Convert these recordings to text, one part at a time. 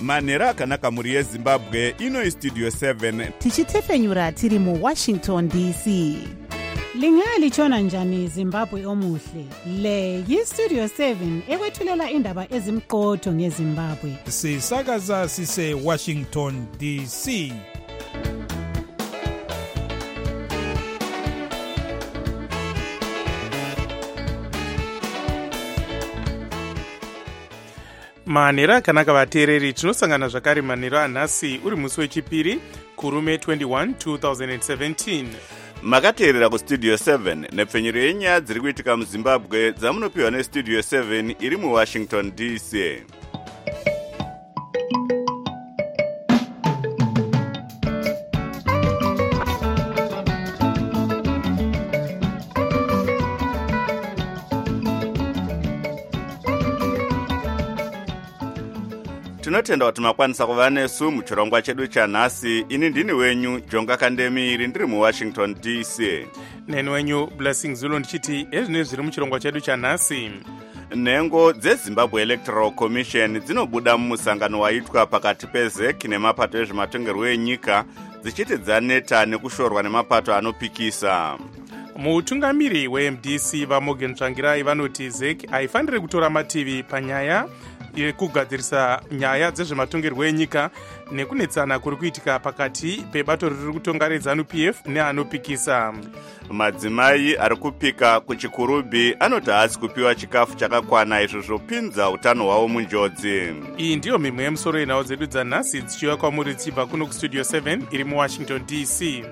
manhero akanaka mhuri yezimbabwe. Ino istudio 7 tichitefenyura tiri muWashington DC. Lingalitshona njani Zimbabwe omuhle? Le yistudio 7 ekwethulela indaba ezimqotho ngeZimbabwe. Sisakaza sise Washington DC. manhero akanaka vateereri, tinosangana zvakare manhero anhasi uri musi wechipiri kurume 21 2017. makateerera kustudio 7 nepfenyuro yenyaya dziri kuitika muzimbabwe dzamunopiwa nestudio 7 iri muWashington DC. tinotenda kuti makwanisa kuva nesu muchirongwa chedu chanhasi. ini ndini wenyu Jonga Kandemiri ndiri muWashington DC. neni wenyu Blessing Zulu ndichiti ezvinezvi zviri muchirongwa chedu chanhasi. nhengo dzeZimbabwe Electoral Commission dzinobuda mumusangano waitwa pakati peZEC nemapato ezvematongerwo enyika dzichiti dzaneta nekushorwa nemapato anopikisa. mutungamiri weMDC vaMorgan Tsvangirai vanoti ZEC haifaniri kutora mativi panyaya yekugadzirisa nyaya dzezvematongerwo enyika nekunetsana kuri kuitika pakati pebato riri kutonga reZANU-PF neanopikisa. madzimai ari kupika kuchikurubhi anoti haasi kupiwa chikafu chakakwana izvo zvopinza utano hwavo munjodzi. iyi ndiyo mimwe yemusoro yenhau dzedu dzanhasi dzichiuya kwamuri dzichibva kuno kustudio 7 iri muWashington DC.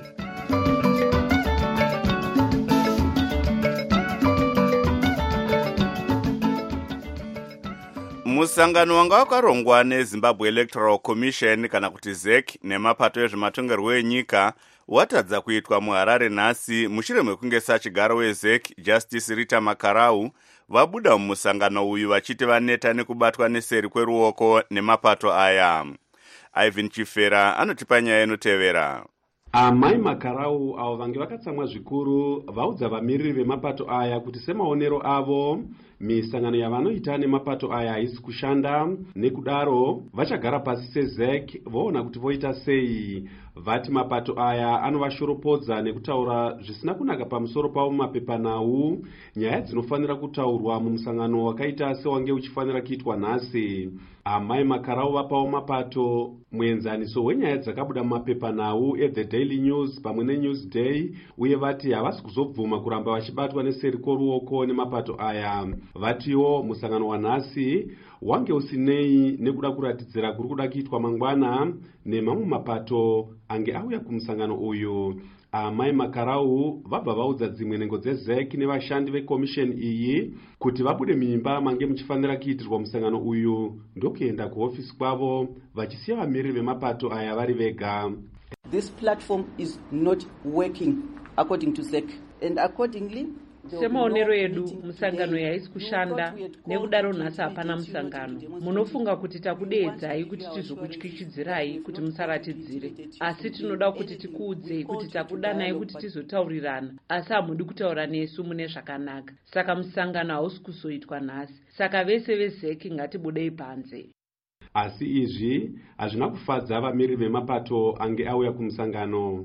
musangano wanga wakarongwa neZimbabwe Electoral Commission kana kuti ZEC nemapato ezvematongerwo enyika watadza kuitwa muHarare nhasi mushure mekunge sachigaro weZEC Justice Rita Makarau vabuda mumusangano uyu vachiti vaneta nekubatwa neseri kweruoko nemapato aya. Ivan Chifera anotipa nyaya inotevera. Amai Makarau avo vange vakatsamwa zvikuru vaudza vamiriri vemapato aya kuti semaonero avo misangano yavanoita nemapato aya haisi kushanda, nekudaro vachagara pasi seZEC voona kuti voita sei. vati mapato aya anovashoropodza nekutaura zvisina kunaka pamusoro pavo mumapepanhau, nyaya dzinofanira kutaurwa mumusangano wakaita sewange uchifanira kuitwa nhasi. Amai Makarau vapawo mapato muenzaniso wenyaya dzakabuda mumapepanhau eThe Daily News pamwe neNewsday, uye vati havasi kuzobvuma kuramba vachibatwa neseri kworuoko nemapato aya. Vatiwo musangano wanhasi wange usinei nekuda kuratidzira kuri kuda kuitwa mangwana nemamwe mapato ange auya kumusangano uyu. Amai Makarau vabva vaudza dzimwe nhengo dzeZEC nevashandi vekomisheni iyi kuti vabude mimba mange muchifanira kuitirwa musangano uyu ndokuenda kuhofisi kwavo vachisiya vamiriri vemapato aya vari vega. This platform is not working according to ZEC, and accordingly semaonero edu musangano yaisi kushanda, nekudaro nhasi hapana musangano. Munofunga kuti takudeedzai kuti tizokutyityidzirai kuti musaratidzire, asi tinoda kuti tikuudzei kuti takudanai kuti tizotaurirana, asi hamudi kutaura nesu mune zvakanaka. Saka musangano hausi kuzoitwa nhasi. Saka vese veZEC ngatibudei panze. Asi izvi hazvina kufadza vamiriri vemapato ange auya kumusangano.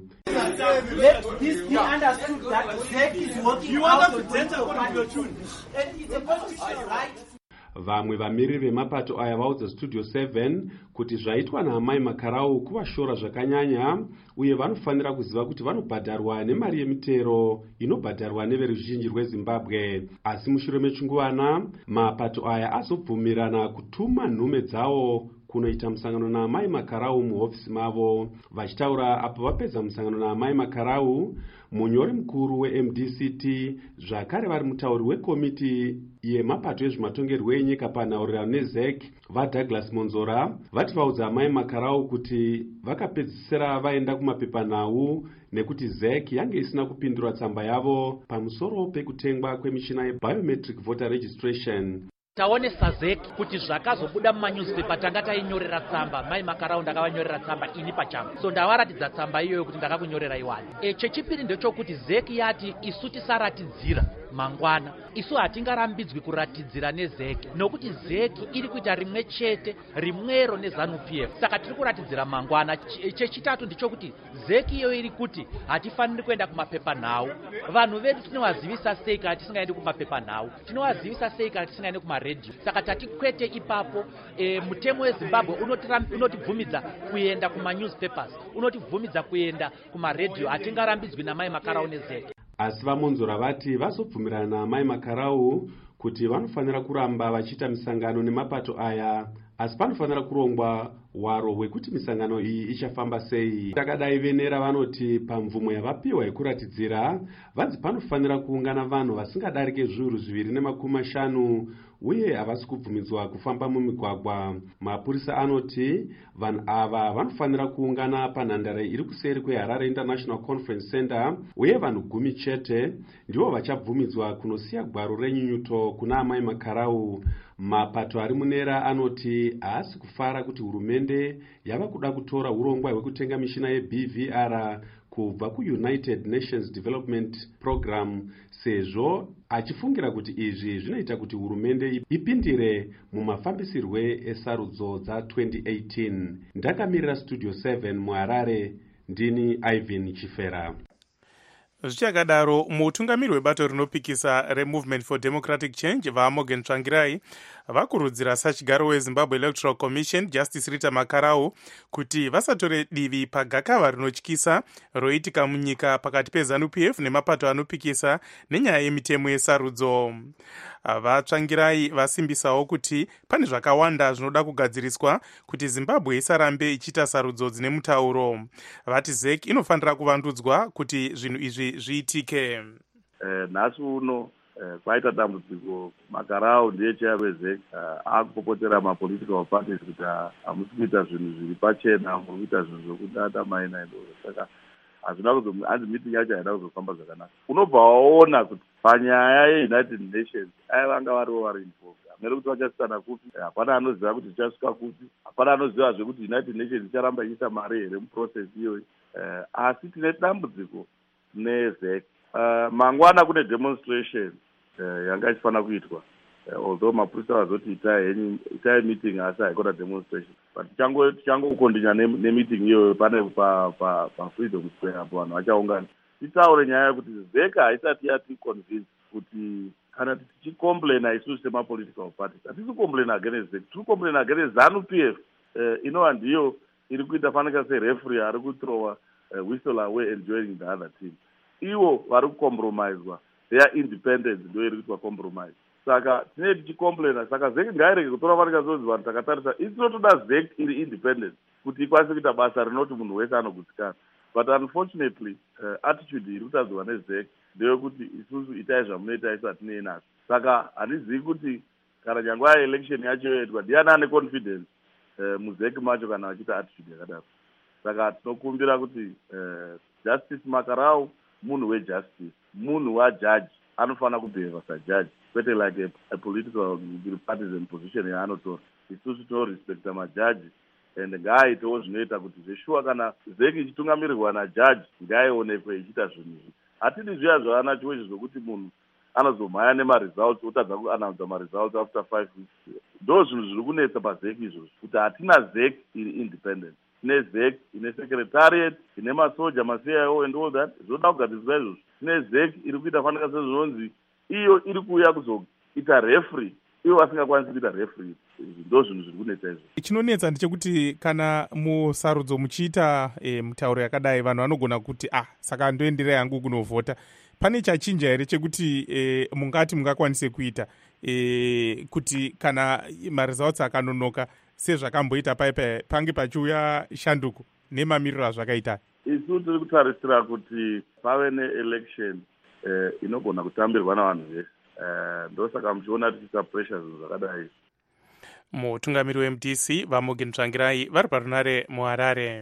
Let this be understood that ZEC is working out on and it's a constitutional right. Vamwe vamiriri vemapato aya vaudza Studio 7 kuti zvaitwa naamai Makarau kuvashora zvakanyanya, uye vanofanira kuziva kuti vanobhadharwa nemari yemitero inobhadharwa neveruzhinji rweZimbabwe. Asi mushure mechinguvana mapato aya azobvumirana kutuma nhume dzawo kunoita musangano naamai Makarau muhofisi mavo. Vachitaura apo vapedza musangano naamai Makarau, munyori mukuru weMDCT zvakare vari mutauri wekomiti yemapato ezvematongerwo enyika panhaurirano neZEC vaDouglas Monzora vati vaudza amai Makarau kuti vakapedzisira vaenda kumapepanhau nekuti ZEC yange isina kupindura tsamba yavo pamusoro pekutengwa kwemishina yebiometric voter registration. taonesa ZEC kuti zvakazobuda mumanyuzipepa tanga tainyorera tsamba. Mai Makarau ndakavanyorera tsamba ini pachangu, so ndavaratidza tsamba iyoyo kuti ndakakunyorera iwani. Chechipiri ndechokuti ZEC yati isu tisaratidzira mangwana. Isu hatingarambidzwi kuratidzira nezeki, nokuti zeki iri kuita rimwe chete, rimwero neZANU-PF. Saka tiri kuratidzira mangwana. Chechitatu ndichokuti zeki iyo iri kuti hatifaniri kuenda kumapepanhau. Vanhu vedu tinovazivisa sei kana tisingaendi kumapepanhau? Tinovazivisa sei kana tisingaendi kumaredhiyo? Saka tatikwete ipapo. Mutemo weZimbabwe unotibvumidza kuenda kuma-newspapers, unotibvumidza kuenda kumaredhiyo. Hatingarambidzwi naMai Makarau nezeki. Asi vamonzora vati vazobvumirana naMai Makarau kuti vanofanira kuramba vachiita misangano nemapato aya, asi panofanira kurongwa hwaro hwekuti misangano iyi ichafamba sei. Takadai venera vanoti pamvumo yavapiwa yekuratidzira, vanzi panofanira kuungana vanhu vasingadarike zviuru 250 uye havasi kubvumidzwa kufamba mumigwagwa. Mapurisa anoti vanhu ava vanofanira kuungana panhandare iri kuseri kweHarare International Conference Center, uye vanhu 10 chete ndivo vachabvumidzwa kunosiya gwaro renyunyuto kuna Mai Makarau. Mapato ari munera anoti haasi kufara kuti hurumende yava kuda kutora urongwa hwekutenga mishina yeBVR kubva kuUnited Nations Development Program, sezvo achifungira kuti izvi zvinoita kuti hurumende ipindire mumafambisirwe esarudzo dza2018. Ndakamirira Studio 7 muHarare, ndini Ivan Chifera. Zvichakadaro, mutungamiri webato rinopikisa reMovement for Democratic Change vaMorgan Tsvangirai vakurudzira sachigaro weZimbabwe Electoral Commission Justice Rita Makarau kuti vasatore divi pagakava rinotyisa roitika munyika pakati peZANU-PF nemapato anopikisa nenyaya yemitemo yesarudzo. VaTsvangirai vasimbisawo kuti pane zvakawanda zvinoda kugadziriswa kuti Zimbabwe isarambe ichiita sarudzo dzine mutauro. Vati ZEC inofanira kuvandudzwa kuti zvinhu izvi zviitike. Nhasi uno kwaita dambudziko. Makarau ndiye chair weZEC akupopotera mapolitical parties kuti hamusi kuita zvinhu zviri pachena, muri kuita zvinhu zvokudada maina ndo. Saka hazvina hanzi meeting yacho haida kuzofamba zvakanaka. Unobva waona kuti panyaya yeUnited Nations vanga varivo vari involved. Hamene kuti vachasitana kupi, hapana anoziva kuti zvichasvika kupi, hapana anoziva zvekuti United Nations icharamba ichiisa mari here muprocess iyoyi. Asi tine dambudziko neZEC. Mangwana kune demonstration yanga ichifanira kuitwa, although mapurisa vazoti itai meeting asi haikona demonstration, but tichangokondinya nemeeting iyoyo pane paFreedom Square apo vanhu vachaungana. Titaure nyaya yekuti ZEC haisati yaticonvince kuti kana tichicomplaina isusu semapolitical parties hatisi kucomplaina against ZEC, tiri kucomplaina against ZANU-PF inova ndiyo iri kuita fanika sereferee ari kuthrowa whistle away and joining the other team. Ivo vari kucompromiswa, their independence ndo iri kuitwa compromise. Saka tine tichicomplaina, saka ZEC ngairege kutora fanika sozi vanhu takatarisa isinotoda ZEC iri independent kuti ikwanise kuita basa rinoti munhu wese anogutsikana. But unfortunately attitude iri kutadziwa neZEC ndeyekuti isusu itai zvamunoita isu hatinei nazvo. Saka handizivi kuti kana nyangwa election yacho yoitwa ndiani ane confidence muZEC macho kana vachiita attitude yakadaro. Saka tinokumbira kuti Justice Makarau munhu wejustice, munhu wajaji, anofanira kubhehava sajaji, kwete like a political partisan position yaanotora. Isusu tinorespekta majaji and ngaaitewo zvinoita kuti zveshuwa kana ZEC ichitungamirirwa najaji ngaaionekwe ichiita zvinhu izvi. Hatidi zviya zvanacho izvi zvokuti munhu anozomhanya nemaresults otadza kuannounce maresults after 5 weeks. Ndo zvinhu zviri kunetsa paZEC izvozvo, kuti hatina ZEC iri independent. Tine ZEC ine secretariat, ine masoja, ma-CIO and all that. Zvoda kugadziriswa izvozvo. Tine ZEC iri kuita fanika sezvinonzi iyo iri kuuya kuzoita referee, ivo vasingakwanisi kuita referee. Ndo zvinhu zviri kunetsa izvo. Chinonetsa ndechekuti kana musarudzo muchiita mutauro yakadai, vanhu vanogona kuti saka ndoenderai hangu kunovhota. Pane chachinja here chekuti mungati mungakwanise kuita kuti kana maresults akanonoka sezvakamboita paipa pange pachiuya shanduko nemamiriro azvakaita? Isu tiri kutarisira kuti pave neelection inogona kutambirwa navanhu vese. Ndosaka muchiona tichiisa pressure zvinhu zvakadai. Mutungamiri weMDC vaMorgan Tsvangirai vari parunare muHarare.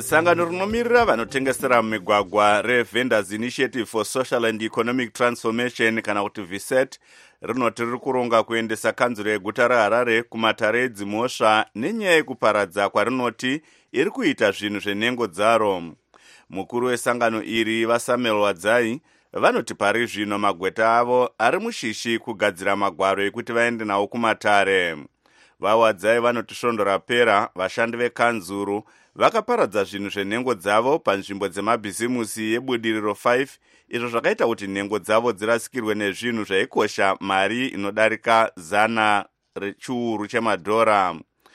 sangano rinomirira vanotengesera mumigwagwa reVendors Initiative for Social and Economic Transformation kana kuti VSET rinoti riri kuronga kuendesa kanzuro yeguta reHarare kumatare edzimhosva nenyaya yekuparadza kwarinoti iri kuita zvinhu zvenhengo dzaro. Mukuru wesangano iri vaSamuel Wadzai vanoti pari zvino magweta avo ari mushishi kugadzira magwaro ekuti vaende nawo kumatare. VaWadzai vanoti svondo rapera vashandi vekanzuru vakaparadza zvinhu zvenhengo dzavo panzvimbo dzemabhizimusi yebudiriro 5 izvo zvakaita kuti nhengo dzavo dzirasikirwe nezvinhu zvaikosha mari inodarika 100 rechiuru chemadhora.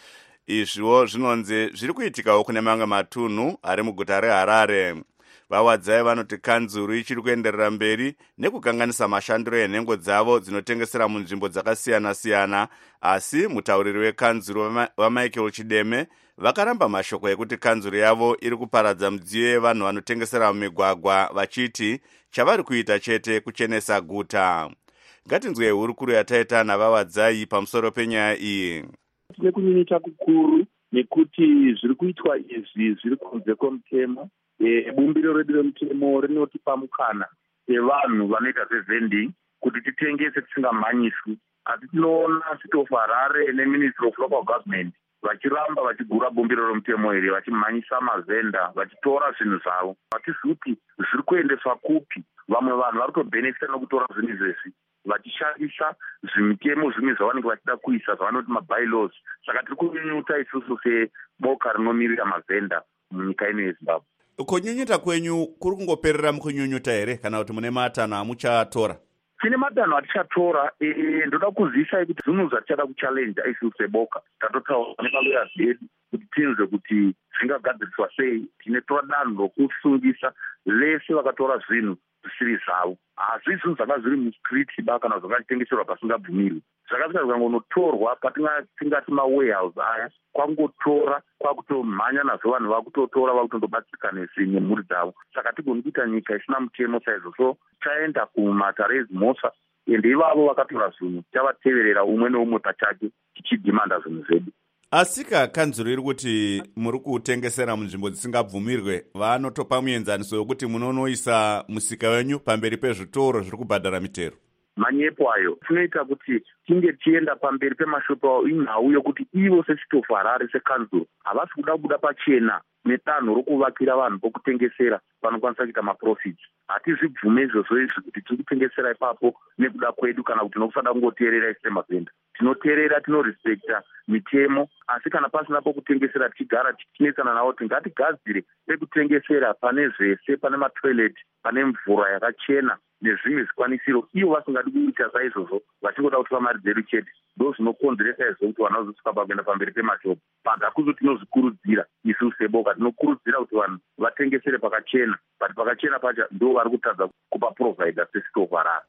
Izvo zvinonzi zviri kuitikawo kune mamwe matunhu ari muguta reHarare. VaWadzai vanoti kanzuru ichiri kuenderera mberi nekukanganisa mashandiro enhengo dzavo dzinotengesera munzvimbo dzakasiyana-siyana, asi mutauriri wekanzuru vaMichael Chideme vakaramba mashoko ekuti kanzuru yavo iri kuparadza midziyo yevanhu vanotengesera mumigwagwa vachiti chavari kuita chete kuchenesa guta. Ngatinzwei hurukuro yataita navaWadzai pamusoro penyaya iyi. Tine kunyunyuta kukuru nekuti zviri kuitwa izvi zviri kunze kwemutemo. Bumbiro redu remutemo rinotipa mukana sevanhu vanoita zvezvending kuti titengese tisingamhanyiswi. Asi tinoona City of Harare neMinistry of Local Government vachiramba vachigura bumbiro remutemo iri, vachimhanyisa mavhenda, vachitora zvinhu zvavo. Vatizivi kuti zviri kuendeswa kupi. Vamwe vanhu vari kutobhenefita nokutora zvinhu izvezvi vachishandisa zvimitemo zvimwe zvavanenge vachida kuisa zvavanoti mabylaws. Saka tiri kunyunyuta isusu seboka rinomirira mavhenda munyika ino yeZimbabwe. Kunyunyuta kwenyu kuri kungoperera mukunyunyuta here kana kuti mune matanho amuchatora? Tine matanho atichatora. Ndoda kuzivisai kuti zvinhu zvatichada kuchallenja isusu seboka tatotaura nepalawyer zedu kuti tinzwe kuti zvingagadziriswa sei. Tinotora danho rokusungisa vese vakatora zvinhu zvisiri zvavo. Hazvi zvinhu zvanga zviri muskriti kana zvakachitengeserwa pasingabvumirwi. Zvakasvika zvikangonotorwa patingati mawarehouse aya, kwangotora kwakutomhanya nazvo vanhu vakutotora vakutondobatsika nemhuri dzavo. Saka tigoni kuita nyika isina mutemo saizvo. So chaenda kumatare edzimhosva ende ivavo vakatora zvinhu tichavateverera umwe neumwe pachake tichidhimanda zvinhu zvedu. Asika kanzuro iri kuti muri kutengesera munzvimbo dzisingabvumirwe, vanotopa muenzaniso wekuti munonoisa musika wenyu pamberi pezvitoro zviri kubhadhara mitero. Manyepo ayo tinoita kuti tinge tienda pamberi pemashopu avo inhau yokuti ivo seCity of Harare sekanzuro havasi kuda kubuda pachena netanho rokuvakira vanhu pokutengesera vanokwanisa kuita maprofits. Hatizvibvume izvozvo izvi kuti tiri kutengesera ipapo nekuda kwedu kana kuti nokusada kungoteerera isi semavhenda. Tinoteerera, tinorespekta mitemo, asi kana pasina pokutengesera tichigara tichinesana navo kuti ngatigadzire pekutengesera pane zvese, pane matoilet, pane mvura yakachena nezvimwe zvikwanisiro. Ivo vasingadi kuita saizvozvo vachingoda kutora mari dzedu chete, ndo zvinokonzeresa izvo kuti vanhu vazosvika pakuenda pamberi pemashopu. Pagakuzo tinozvikurudzira isusu seboka, tinokurudzira kuti vanhu vatengesere pakachena, but pakachena pacho ndo vari kutadza kupa provider seCity of Harare.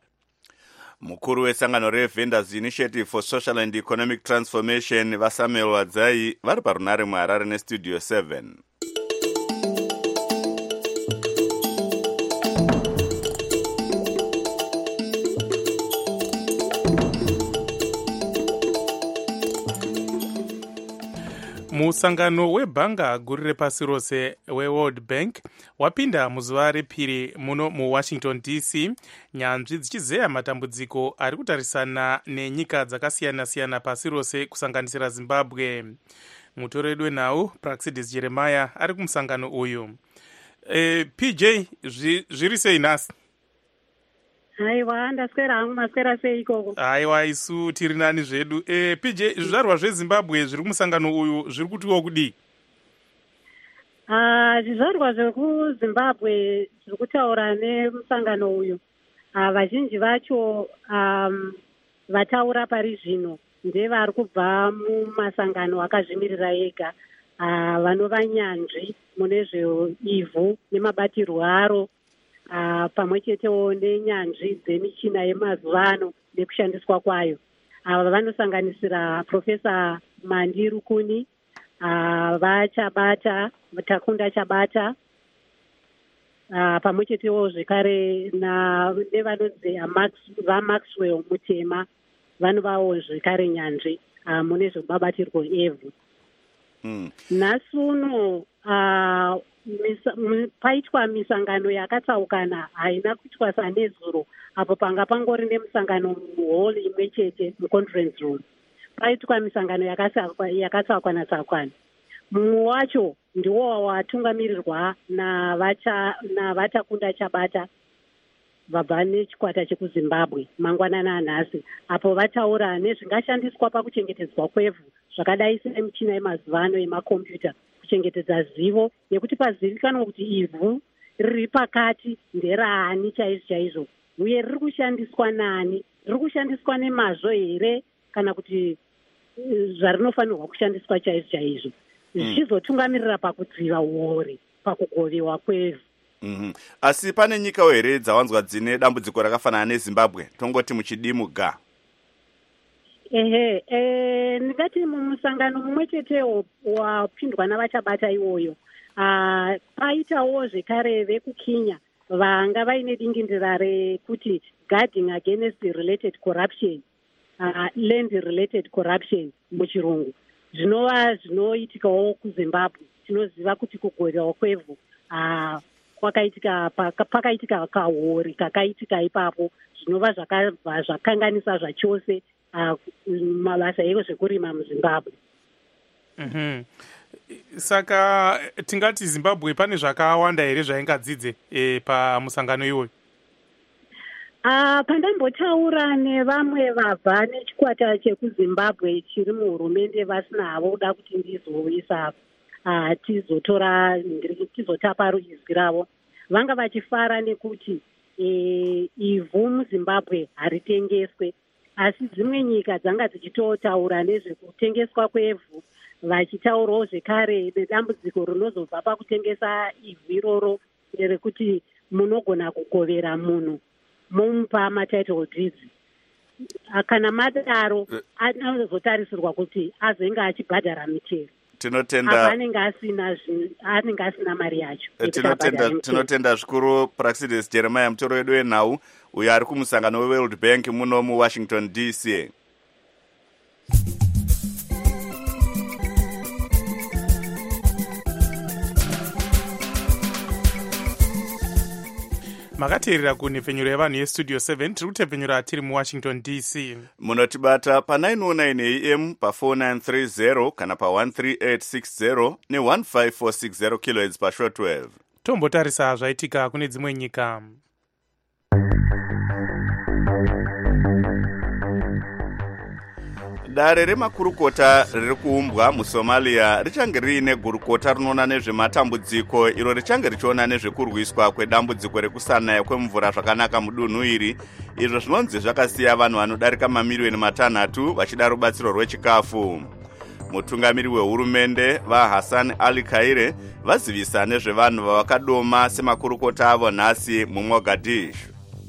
Mukuru wesangano reVendors Initiative for Social and Economic Transformation vaSamuel Wadzai vari parunare muHarare neStudio 7. Musangano webhanga guru repasi rose weWorld Bank wapinda muzuva repiri muno muWashington DC, nyanzvi dzichizeya matambudziko ari kutarisana nenyika dzakasiyana-siyana pasi rose kusanganisira Zimbabwe. Mutoredu wenhau Praxidis Jeremiah ari kumusangano uyu. PJ, zviri sei nhasi? Haiwa, ndaswera hangu, maswera sei ikoko? Haiwa, isu tiri nani zvedu. PJ, zvizvarwa zveZimbabwe zviri kumusangano uyu zviri kutiwo kudii? Zvizvarwa zvekuZimbabwe zviri kutaura nemusangano uyu, vazhinji vacho vataura pari zvino ndevari kubva mumasangano akazvimirira ega, vanova nyanzvi mune zveivhu nemabatirwo aro, pamwe chetewo nenyanzvi dzemichina yemazuva ano nekushandiswa kwayo. Ava vanosanganisira Profesa Mandi Rukuni, vaChabata, Takunda Chabata, pamwe chetewo zvekare nevanonzi vaMaxwell Mutema, vanovawo zvekare nyanzvi mune zvebabatirwo evhu. Nhasi uno paitwa misangano yakatsaukana haina kuitwa sanezuro apo panga pangori nemusangano muhall imwe chete muconference room. Paitwa misangano yakatsaukana tsaukana. Mumwe wacho ndiwo watungamirirwa navatakunda Chabata vabva nechikwata chekuzimbabwe mangwanana anhasi, apo vataura nezvingashandiswa pakuchengetedzwa kwevhu zvakadai semichina yemazuva ano yemakombiyuta kuchengetedza zivo nekuti pazivikanwa kuti ivhu riri pakati nderaani chaizvo uye riri kushandiswa nani, riri kushandiswa nemazvo here kana kuti zvarinofanirwa kushandiswa chaizvo zvichizotungamirira pakudziva uori pakugovewa kwevhu. Asi pane nyikawo here dzawanzwa dzine dambudziko rakafanana neZimbabwe, tongoti muchidimuga? Ndingati mumusangano mumwe chetewo wapindwa navachabata iwoyo paitawo zvekare vekuKenya vanga vaine dingindira rekuti guarding against related corruption, land related corruption muchirungu, zvinova zvinoitikawo kuZimbabwe. Tinoziva kuti kugovewa kwevhu pakaitika kahori kakaitika ipapo zvinova zvakabva zvakanganisa zvachose mabasa ezvekurima muZimbabwe. Saka tingati Zimbabwe pane zvakawanda here zvaingadzidze pamusangano iwoyo? Pandambotaura nevamwe vabva nechikwata chekuZimbabwe chiri muhurumende vasina havo kuda kuti ndizoisa tizotapa ruizwi ravo, vanga vachifara nekuti ivhu muZimbabwe haritengeswe, asi dzimwe nyika dzanga dzichitotaura nezvekutengeswa kwevhu vachitaurawo zvekare nedambudziko rinozobva pakutengesa ivhu iroro rekuti munogona kugovera munhu mumupa matitle deeds. Kana madaro anozotarisirwa kuti azenge achibhadhara michero. Anenge asina mari yacho. Tinotenda zvikuru Praxidis Jeremiah, mutoro wedu wenhau uyo ari kumusangano weWorld Bank muno muWashington DC. Makateerera kunhepfenyuro yavanhu yestudio 7 tiri kutepfenyura tiri muWashington DC. Munotibata pa919 AM pa4930 kana pa13860 ne15460 kHz pashortwave. Tombotarisa zvaitika kune dzimwe nyika. Dare remakurukota riri kuumbwa muSomalia richange riine gurukota rinoona nezvematambudziko iro richange richiona nezvekurwiswa kwedambudziko rekusanaya kwemvura zvakanaka mudunhu iri, izvo zvinonzi zvakasiya vanhu vanodarika mamiliyoni 3 vachida rubatsiro rwechikafu. Mutungamiri wehurumende vaHassan Ali Khaire vazivisa nezvevanhu vavakadoma semakurukota avo nhasi muMogadishu.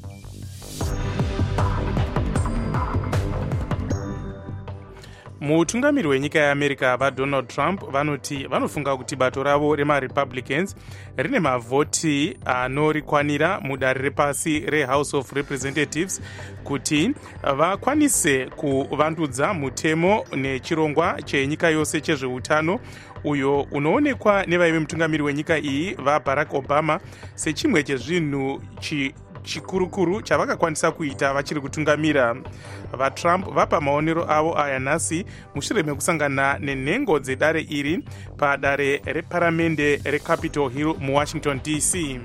Mutungamiri wenyika yeAmerica vaDonald Trump vanoti vanofunga kuti bato ravo remaRepublicans rine mavhoti anorikwanira mudare repasi reHouse of Representatives kuti vakwanise kuvandudza mutemo nechirongwa chenyika yose chezveutano uyo unoonekwa nevaive mutungamiri wenyika iyi vaBarack Obama sechimwe chezvinhu chikurukuru chavakakwanisa kuita vachiri kutungamira. VaTrump vapa maonero avo aya nhasi mushure mekusangana nenhengo dzedare iri padare reparamende reCapitol Hill muWashington DC.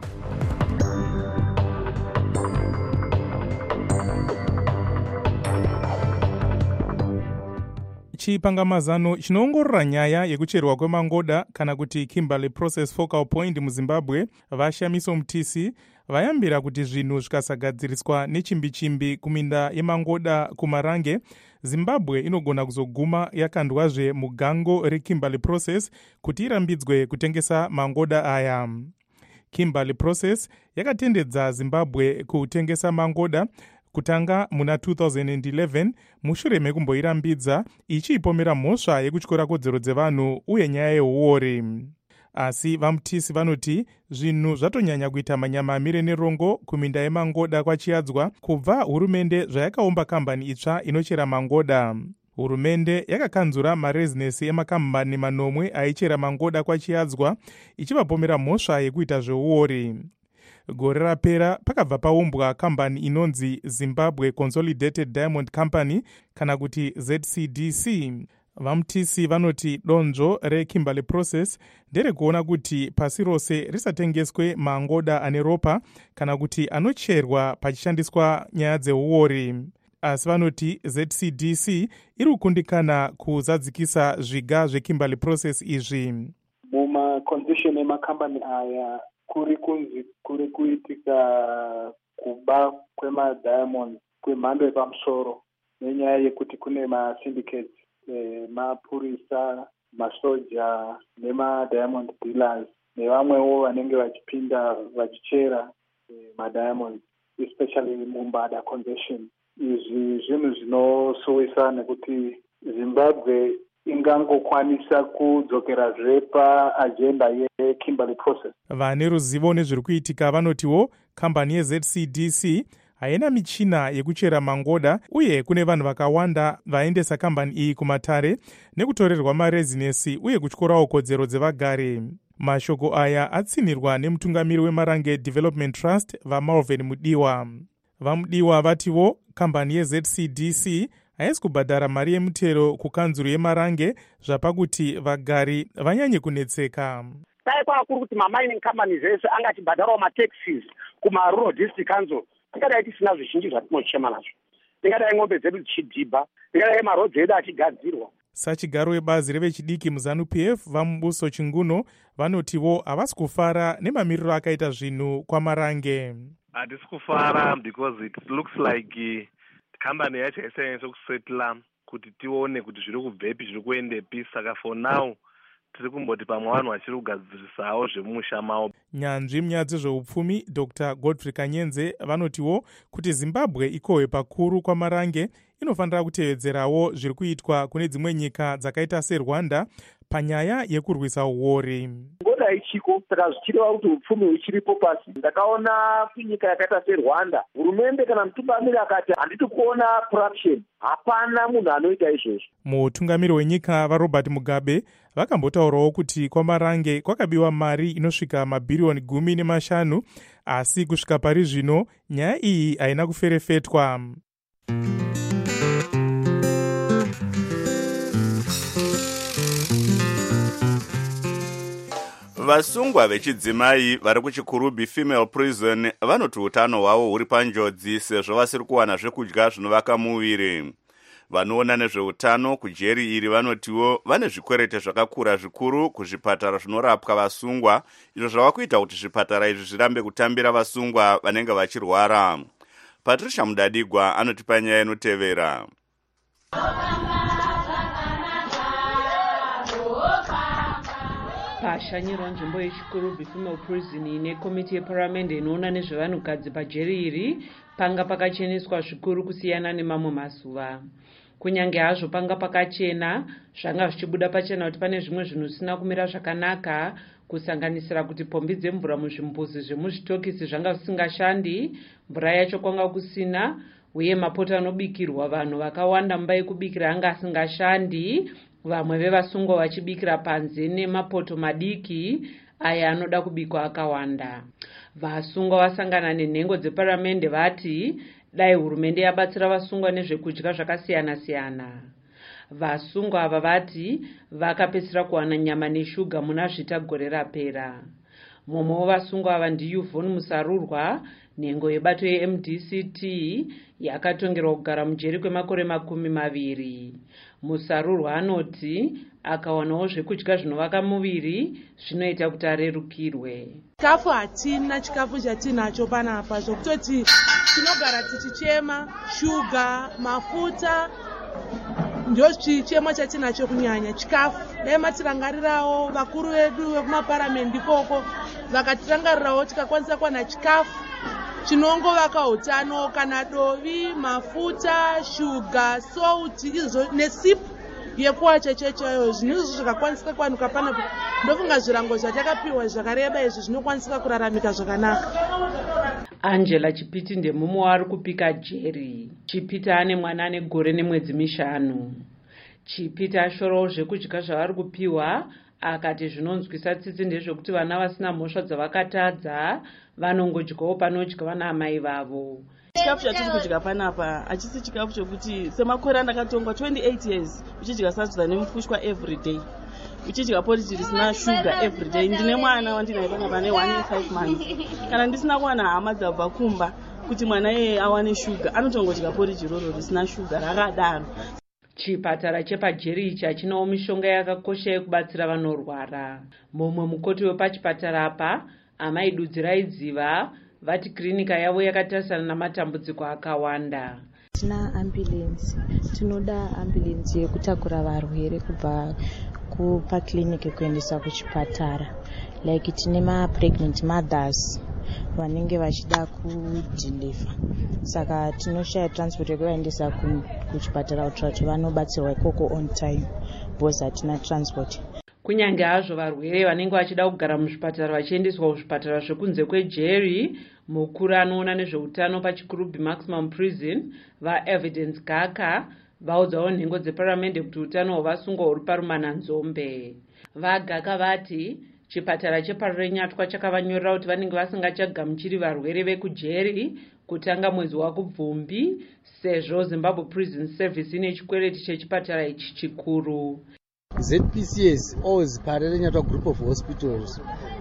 Chipangamazano chinoongorora nyaya yekucherwa kwemangoda kana kuti Kimberley Process Focal Point muZimbabwe vaShamiso Mutisi vayambira kuti zvinhu zvikasagadziriswa nechimbi-chimbi kuminda yemangoda kumarange, Zimbabwe inogona kuzoguma yakandwazve mugango reKimberley Process kuti irambidzwe kutengesa mangoda aya. Kimberley Process yakatendedza Zimbabwe kutengesa mangoda kutanga muna 2011 mushure mekumboirambidza ichipomera mhosva yekutyora kodzero dzevanhu uye nyaya yeuori. Asi vaMutisi vanoti zvinhu zvatonyanya kuita manyama amire nerongo kuminda yemangoda kwachiyadzwa kubva hurumende zvayakaumba kambani itsva inochera mangoda. Hurumende yakakanzura marezinesi emakambani manomwe aichera mangoda kwachiyadzwa ichivapomera mhosva yekuita zveuori. Gore rapera pakabva paumbwa kambani inonzi Zimbabwe Consolidated Diamond Company kana kuti ZCDC. Vamutisi vanoti donzvo reKimberley Process nderekuona kuti pasi rose risatengeswe mangoda ane ropa kana kuti anocherwa pachishandiswa nyaya dzeuori. Asi vanoti ZCDC iri kukundikana kuzadzikisa zviga zveKimberley Process izvi. Mumacondition emakambani aya kuri kuitika kuba kwemadiamond kwemhando yepamusoro nenyaya yekuti kune masyndicates, mapurisa, masoja nemadiamond dealers nevamwewo vanenge vachipinda vachichera madiamond, especially mumbada congestion. Izvi zvinhu zvinosowesa nekuti Zimbabwe ingangokwanisa kudzokerazve paagenda yeKimberley Process. Vane ruzivo nezviri kuitika vanotiwo kambani yeZCDC haina michina yekuchera mangoda uye kune vanhu vakawanda vaendesa kambani iyi kumatare nekutorerwa marezinesi uye kutyorawo kodzero dzevagare. Mashoko aya atsinirwa nemutungamiri weMarange Development Trust vaMalvin Mudiwa. Vamudiwa vatiwo kambani yeZCDC haisi kubhadhara mari yemutero kukanzuru yeMarange zvapakuti vagari vanyanye kunetseka. Dai kwakuri kuti mamining companies ese angachibhadharawo mataxes kumarural district council, tingadai tisina zvizhinji zvatinochema nazvo. Tingadai ng'ombe dzedu dzichidhibha, tingadai marodzi edu achigadzirwa. Sachigaro webazi revechidiki muZANU-PF vaMubuso Chinguno vanotiwo havasi kufara nemamiriro akaita zvinhu kwaMarange. Hatisi kufara because it looks like kambani yacho isanyanyisa kusetla kuti tione kuti zviri kubvepi zviri kuendepi, saka for now tiri kumboti pamwe vanhu vachiri kugadzirisawo zvemumusha mavo. Nyanzvi munyaya dzezveupfumi Dr. Godfrey Kanyenze vanotiwo kuti Zimbabwe ikohwe pakuru kwaMarange inofanira kutevedzerawo zviri kuitwa kune dzimwe nyika dzakaita seRwanda panyaya yekurwisa uori. Ngoda ichiko saka zvichireva kuti upfumi huchiripo pasi. Ndakaona kunyika yakaita seRwanda, hurumende kana mutungamiri akati handiti kuona corruption, hapana munhu anoita izvozvo. Mutungamiri wenyika vaRobert Mugabe vakambotaurawo kuti kwaMarange kwakabiwa mari inosvika mabhiriyoni 15, asi kusvika pari zvino nyaya iyi haina kuferefetwa. Vasungwa vechidzimai vari kuchiKurubi Female Prison vanoti utano hwavo huri panjodzi sezvo vasiri kuwana zvekudya zvinovaka muviri. Vanoona nezveutano kujeri iri vanotiwo vane zvikwerete zvakakura zvikuru kuzvipatara zvinorapwa vasungwa, izvo zvava kuita kuti zvipatara izvi zvirambe kutambira vasungwa vanenge vachirwara. Patricia Mudadigwa anotipa nyaya inotevera. Pashanyirwa nzvimbo yechiKurubi Female Prison ine komiti yeparamende inoona nezvevanhukadzi pajeri iri panga pakacheneswa zvikuru kusiyana nemamwe mazuva. Kunyange hazvo panga pakachena, zvanga zvichibuda pachena kuti pane zvimwe zvinhu zvisina kumira zvakanaka, kusanganisira kuti pombi dzemvura muzvimbuzi zvemuzvitokisi zvanga zvisingashandi, mvura yacho kwanga kusina, uye mapoto anobikirwa vanhu vakawanda mumba yekubikira anga asingashandi, vamwe vevasungwa vachibikira panze nemapoto madiki aya anoda kubikwa akawanda. Vasungwa vasangana nenhengo dzeparamende vati dai hurumende yabatsira vasungwa nezvekudya zvakasiyana-siyana. Vasungwa ava vati vakapedzisira kuwana nyama neshuga muna zvita gore rapera. Mumwe wevasungwa ava ndiYvonne Musarurwa, nhengo yebato yeMDCT yakatongerwa kugara mujeri kwemakore 20. Musarurwa anoti akawanawo zvekudya zvinovaka muviri zvinoita kuti arerukirwe. Chikafu hatina chikafu chatinacho panapa zvokutoti tinogara tichichema shuga, mafuta ndio chichemo chatinacho kunyanya chikafu. Dai matirangarirawo vakuru vedu vekumaparamende ikoko vakatirangarirawo tikakwanisa kuwana chikafu chinongovaka utano kana dovi, mafuta, shuga, sauti izvo nesipu yekuwacha checheyo. Zvinhu zvakakwanisika kuwanika panapo ndofunga zvirango zvatakapiwa zvakareba izvi zvinokwanisika kuraramika zvakanaka. Angela Chipiti ndemumwe wari kupika jeri. Chipiti ane mwana ane gore nemwedzi 5. Chipita shoro zvekudya zvavari kupiwa akati zvinonzwisa tsitsi ndezvekuti vana vasina mhosva dzavakatadza vanongodyawo panodya vana amai vavo. Chikafu chatiri kudya panapa hachisi chikafu chokuti semakore andakatongwa 28 years uchidya sadza nemufushwa everyday, uchidya porridge risina sugar everyday. Ndine mwana wandinaye panapa ne 1 year 5 months. Kana ndisina kuwana hama dzabva kumba kuti mwana yeye awane sugar, anotongodya porridge roro risina sugar rakadaro. Chipatara chepajericha chinawo mishonga yakakosha yekubatsira vanorwara. Mumwe mukoti wepachipatara apa amai Dudzi Raidziva vati klinika yavo yakatarisana namatambudziko akawanda. Tina ambulance, tinoda ambulance yekutakura varwere kubva pakliniki kuendesa kuchipatara. Like tine pregnant mothers vanenge vachida kudhiliva, saka tinoshaya transport yekuvaendesa kuchipatara kuti vanobatsirwa ikoko on time because hatina transport. Kunyange hazvo varwere vanenge vachida kugara muzvipatara vachiendeswa kuzvipatara zvekunze kweJerry, mukuru anoona nezveutano pachikurubhi Maximum Prison vaEvidence Gaka vaudzawo nhengo dzeparamende kuti utano hwavasungwa huri parumananzombe. VaGaka vati chipatara cheparurenyatwa chakavanyorera kuti vanenge vasingachagamuchiri varwere vekuJerry kutanga mwedzi waKubvumbi sezvo Zimbabwe Prison Service ine chikwereti chechipatara ichi chikuru. ZPCS owes Parerenyatwa Group of Hospitals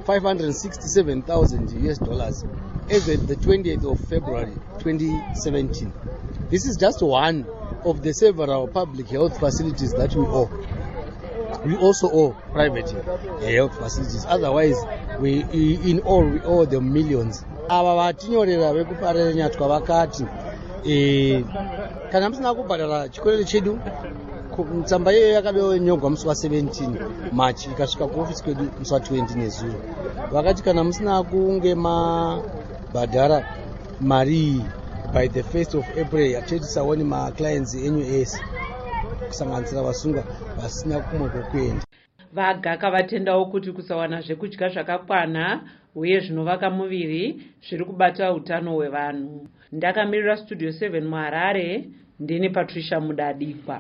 $567,000 as at the 28th of February 2017. This is just one of the several public health facilities that we owe. We also owe private health facilities. Otherwise, we owe them millions. Ava vatinyorera vekuParerenyatwa vakati kana musina kubhadhara chikwereti chedu, tsamba iyoyo yakabenyorwa musi wa17 March ikasvika kuofisi kwedu musi wa20 nezuro. Vakati kana musina kunge mabhadhara mari by the 1st of April hatiti tisaone maclients enyu ese kusanganisira vasungwa vasina kumwe kwekuenda. VaGaka vatendawo kuti kusawana zvekudya zvakakwana uye zvinovaka muviri zviri kubata utano hwevanhu. Ndakamirira Studio 7 muHarare, ndini Patricia Mudadikwa.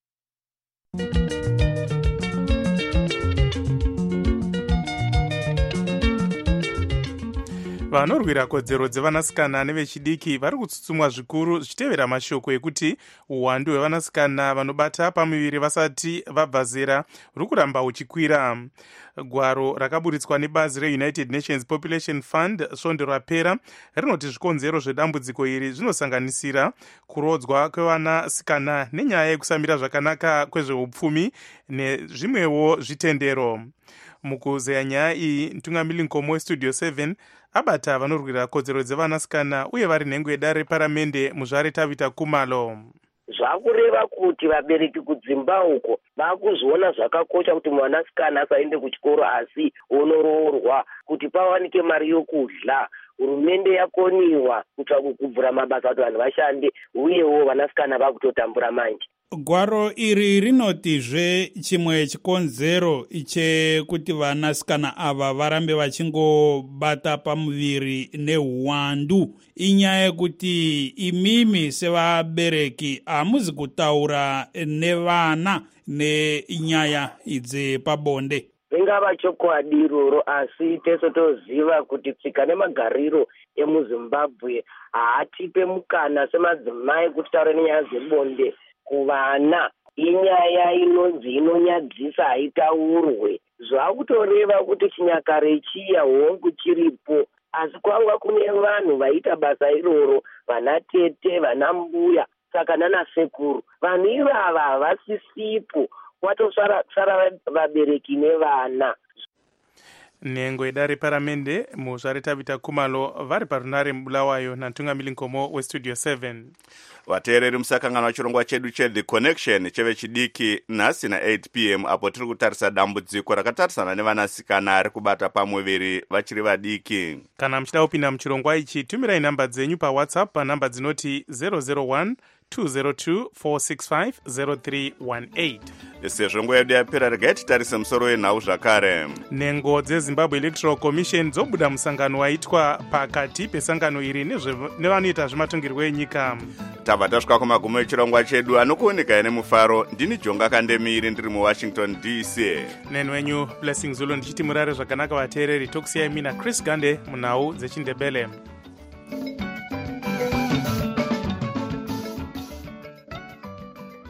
Vanorwira kodzero dzevanasikana nevechidiki vari kutsutsumwa zvikuru zvichitevera mashoko ekuti uwandu hwevanasikana vanobata pamuviri vasati vabva zera huri kuramba huchikwira. Gwaro rakaburitswa nebazi reUnited Nations Population Fund svondo rapera rinoti zvikonzero zvedambudziko iri zvinosanganisira kurodzwa kwevanasikana nenyaya yekusamira zvakanaka kwezveupfumi nezvimwewo zvitendero. Mukuzeya nyaya iyi, Ntungamiri Nkomo weStudio 7 abata vanorwira kodzero dzevanasikana uye vari nhengo yedare reparamende muzvare Tabita Kumalo. Zvakureva kuti vabereki kudzimba uko vakuzviona zvakakosha kuti mwanasikana asaende kuchikoro asi onoroorwa kuti pawanike mari yokudya. Hurumende yakoniwa kutsvaka kuvhura mabasa kuti vanhu vashande uyewo vanasikana vakutotambura manje. Gwaro iri rinotizve chimwe chikonzero chekuti vanasikana ava varambe vachingobata pamuviri neuwandu inyaya yekuti imimi sevabereki hamuzi kutaura nevana nenyaya idzi pabonde. Ringava chokwadi iroro, asi teso toziva kuti tsika nemagariro emuZimbabwe haatipe mukana semadzimai kuti taure nenyaya dzebonde kuvana. Inyaya inonzi inonyadzisa haitaurwe. Zvakutoreva kuti chinyakare chiya hongu chiripo, asi kwanga kune vanhu vaita basa iroro, vana tete, vana mbuya, saka nana sekuru. Vanhu ivava havasisipo, watosara vabereki nevana. Nhengo yedare reparamende muzvare Tabita Kumalo vari parunare Bulawayo naNtungamiri Nkomo weStudio 7. Vateereri musakangana wachirongwa chedu cheThe Connection chevechidiki nhasi na8 p.m. apo tiri kutarisa dambudziko rakatarisana nevanasikana ari kubata pamuviri vachiri vadiki. Kana muchida kupinda muchirongwa ichi, tumirai namba dzenyu paWhatsApp panamba dzinoti 001 202 465 0318. sezvo nguva yedu yapera regai titarise musoro wenhau zvakare. Nhengo dzezimbabwe electoral commission dzobuda musangano waitwa pakati pesangano iri nevanoita zvematongerwo enyika. Tabva tasvika kumagumo echirongwa chedu anokuonekai nemufaro. Ndini Jonga Kandemiri ndiri muWashington DC. Neni wenyu Blessing Zulu ndichiti murare zvakanaka vateereri. Tokusiyai mina Chris Gande munhau dzechindebele.